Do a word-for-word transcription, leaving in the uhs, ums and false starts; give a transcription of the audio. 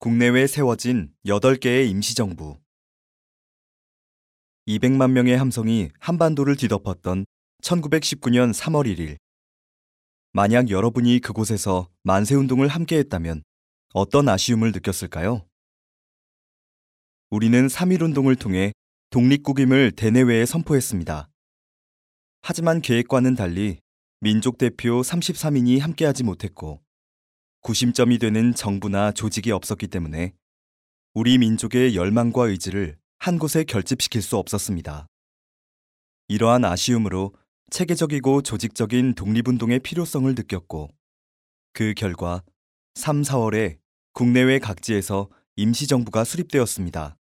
국내외 세워진 여덟 개의 임시정부. 이백만 명의 함성이 한반도를 뒤덮었던 천구백십구 년 삼월 일 일. 만약 여러분이 그곳에서 만세운동을 함께했다면 어떤 아쉬움을 느꼈을까요? 우리는 삼일운동을 통해 독립국임을 대내외에 선포했습니다. 하지만 계획과는 달리 민족 대표 삼십삼 인이 함께하지 못했고 구심점이 되는 정부나 조직이 없었기 때문에 우리 민족의 열망과 의지를 한 곳에 결집시킬 수 없었습니다. 이러한 아쉬움으로 체계적이고 조직적인 독립운동의 필요성을 느꼈고 그 결과 삼, 사월에 국내외 각지에서 임시정부가 수립되었습니다.